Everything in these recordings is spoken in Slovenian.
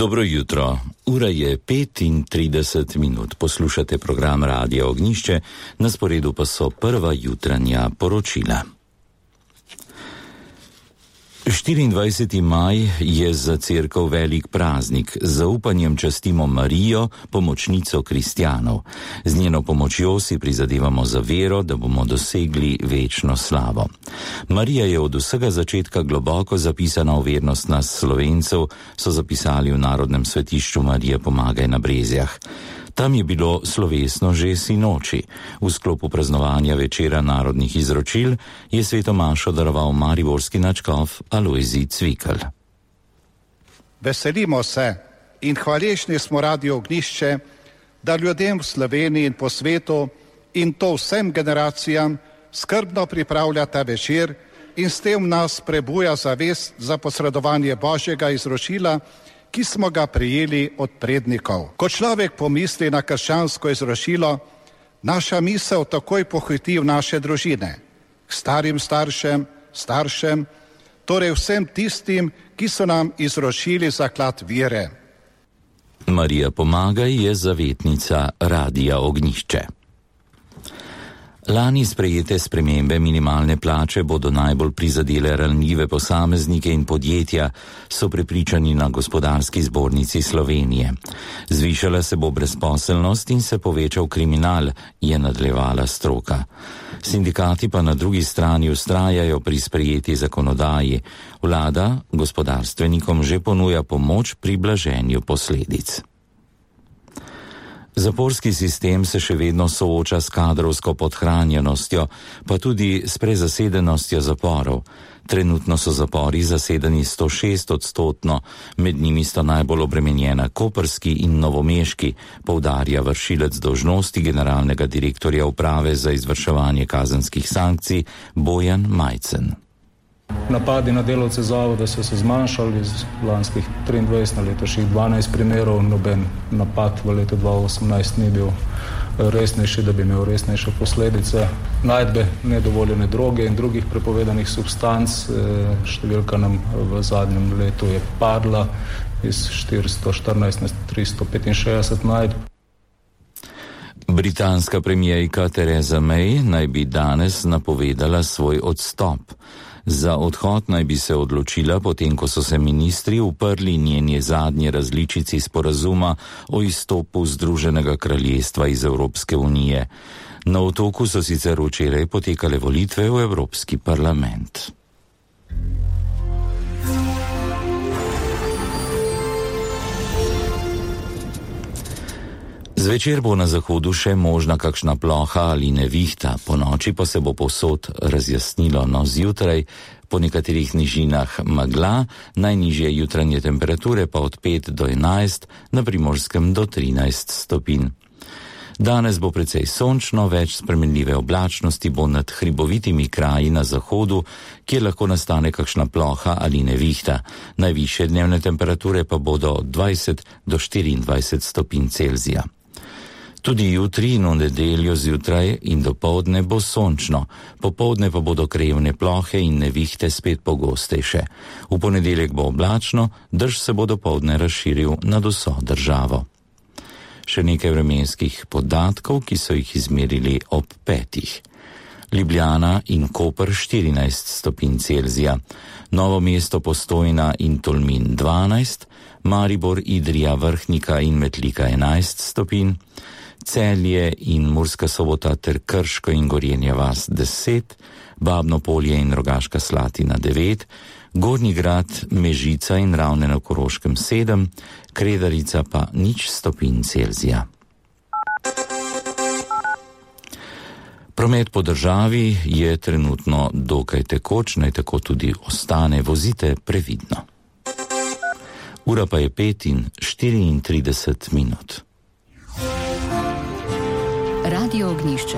Dobro jutro. Ura je 35 minut. Poslušate program Radia Ognjišče, na sporedu pa so prva jutranja poročila. 24. maj je za cerkev velik praznik. Z zaupanjem častimo Marijo, pomočnico kristjanov. Z njeno pomočjo si prizadevamo za vero, da bomo dosegli večno slavo. Marija je od vsega začetka globoko zapisana v vernost nas Slovencev, so zapisali v Narodnem svetišču Marije Pomagaj na Brezjah. Tam je bilo slovesno že sinoči. V sklopu praznovanja večera narodnih izročil je sveto mašo daroval mariborski nadškof Alojzij Cvikl. Veselimo se in hvaležni smo Radio Ognjišče, da ljudem v Sloveniji in po svetu in to vsem generacijam skrbno pripravlja ta večer in s tem nas prebuja zavest za posredovanje Božjega izročila, ki smo ga prejeli od prednikov. Ko človek pomisli na krščansko izročilo, naša misel takoj pohiti v naše družine, k starim staršem, torej vsem tistim, ki so nam izročili zaklad vere. Marija Pomagaj je zavetnica Radia Ognjišče. Lani sprejete spremembe minimalne plače bodo najbolj prizadele ranljive posameznike in podjetja, so prepričani na Gospodarski zbornici Slovenije. Zvišala se bo brezposelnost in se povečal kriminal, je nadaljevala stroka. Sindikati pa na drugi strani vztrajajo pri sprejeti zakonodaji. Vlada gospodarstvenikom že ponuja pomoč pri blaženju posledic. Zaporski sistem se še vedno sooča s kadrovsko podhranjenostjo, pa tudi s prezasedenostjo zaporov. Trenutno so zapori zasedeni 106%, med njimi sta najbolj obremenjena koprski in novomeški, poudarja vršilec dolžnosti generalnega direktorja uprave za izvrševanje kazenskih sankcij Bojan Majcen. Napadi na delavce zavoda so se zmanjšali iz lanskih 23 na letošnjih 12 primerov. Noben napad v letu 2018 ni bil resnejši, da bi imel resnejše posledice. Najdbe nedovoljene droge in drugih prepovedanih substanc, številka nam v zadnjem letu je padla iz 414 na 365 najdb. Britanska premijerka Theresa May naj bi danes napovedala svoj odstop. Za odhod naj bi se odločila, potem ko so se ministri uprli njeni zadnji različici sporazuma o izstopu Združenega kraljestva iz Evropske unije. Na Otoku so sicer včeraj potekale volitve v Evropski parlament. Zvečer bo na zahodu še možna kakšna ploha ali nevihta, po noči pa se bo povsod razjasnilo, no zjutraj po nekaterih nižinah megla, najnižje jutranje temperature pa od 5 do 11, na Primorskem do 13 stopinj. Danes bo precej sončno, več spremenljive oblačnosti bo nad hribovitimi kraji na zahodu, kjer lahko nastane kakšna ploha ali nevihta. Najvišje dnevne temperature pa bodo od 20 do 24 stopinj Celzija. Tudi jutri in v nedeljo zjutraj in dopoldne bo sončno, popoldne pa bodo krajevne plohe in nevihte spet pogostejše. V ponedeljek bo oblačno, dež se bo dopoldne razširil nad vso državo. Še nekaj vremenskih podatkov, ki so jih izmerili ob 5. Ljubljana in Koper 14 stopinj Celzija, Novo mesto, Postojna in Tolmin 12, Maribor, Idrija, Vrhnika in Metlika 11 stopinj, Celje in Murska Sobota ter Krško in Gorenja vas 10, Babno Polje in Rogaška Slatina 9, Gornji Grad, Mežica in Ravne na Koroškem 7, Kredarica pa 0 stopinj Celzija. Promet po državi je trenutno dokaj tekoč, naj tako tudi ostane, vozite previdno. Ura pa je 5:34 minut. Radio Ognjišče.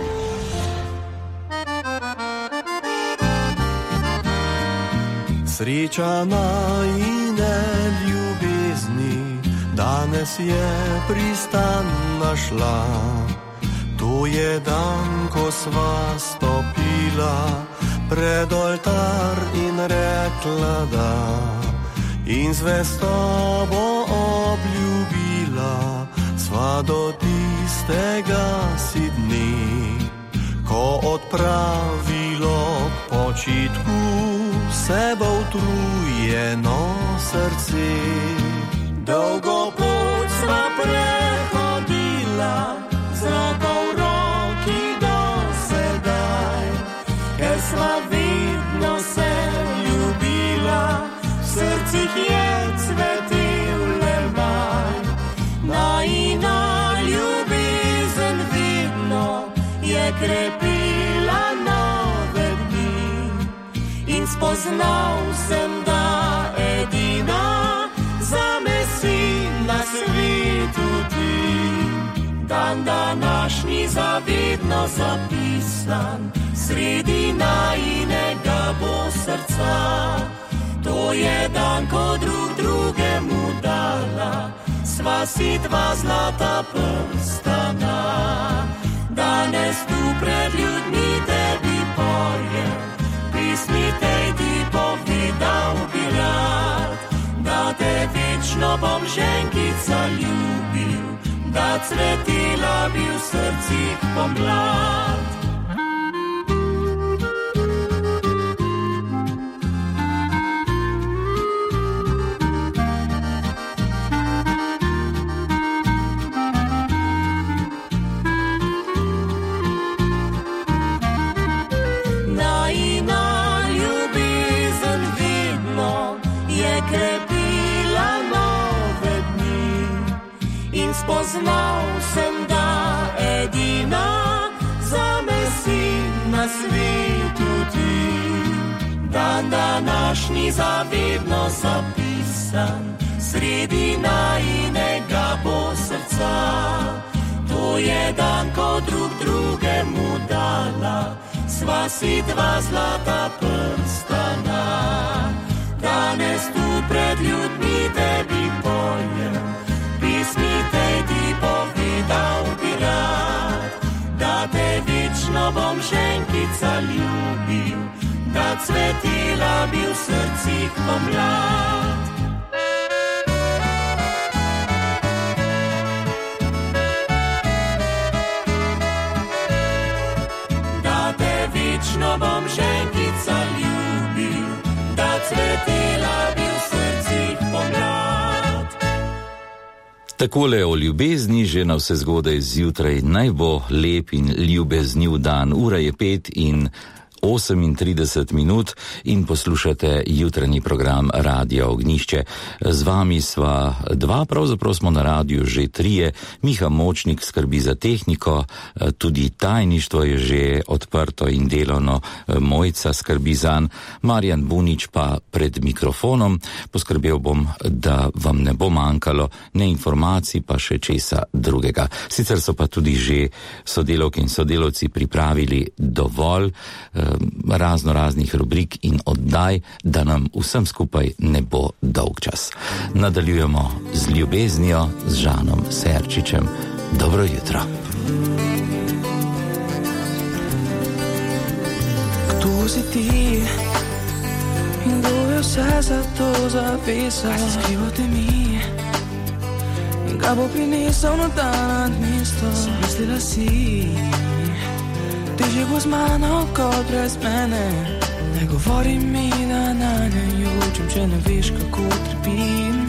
Sreča najine ljubezni danes je pristan našla. To je dan, ko sva stopila pred oltar in rekla da in zvestobo obljubila, sva do tistega si dni, ko odpravilo k počitku se bo utrujeno srce. Dolgo pot sva prehodila, z roko v roki do sedaj, ker sva vedno se ljubila, v srcih je cvetel le maj. Najina ljubezen vedno je krepila nove dni in spoznal sem, da edina zame si na svetu ti. Dan današnji zavedno zapisan sredi najinega bo srca. To je dan, ko drug drugemu dala, sva si dva zlata prstana. Danes tu pred ljudmi tebi pojem, pismi tej ti povedal bi rad, da te večno bom ženkica ljubil, da cvetila bi v srcih pomlad. Spoznal sem, da edina zame si na svetu ti. Dan današnji zavedno zapisan sredi najinega bo srca. To je dan, ko drug drugemu dala, sva si dva zlata prstana. Danes tu pred ljudmi tebi pojem, pismi tej ti povedal bi rad, da te večno bom ženkica ljubil, da cvetila bi v srcih pomlad. Da te večno bom ženkica ljubil, da cvetila bi v srcih pomlad. Takole o ljubezni že na vse zgodaj zjutraj, naj bo lep in ljubezniv dan. Ura je 5:38 in poslušate jutranji program Radia Ognišče. Z vami sva dva, pravzaprav smo na radiju že trije. Miha Močnik skrbi za tehniko, tudi tajništvo je že odprto in delovno, Mojca skrbi zanj, Marjan Bunič pa pred mikrofonom. Poskrbel bom, da vam ne bo manjkalo ne informacij, pa še česa drugega. Sicer so pa tudi že sodelavke in sodelavci pripravili dovolj razno raznih rubrik in oddaj, da nam vsem skupaj ne bo dolg čas. Nadaljujemo z ljubeznijo, z Žanom Serčičem. Dobro jutro. Kdo si ti in kdo je vse za to zapisal? Kaj se skrivate mi in kaj bo prinesel na dan mesto? Mislila si, težje bo z mano kot brez mene. Ne govori mi, da na njo jočem, če ne veš, kako trpim.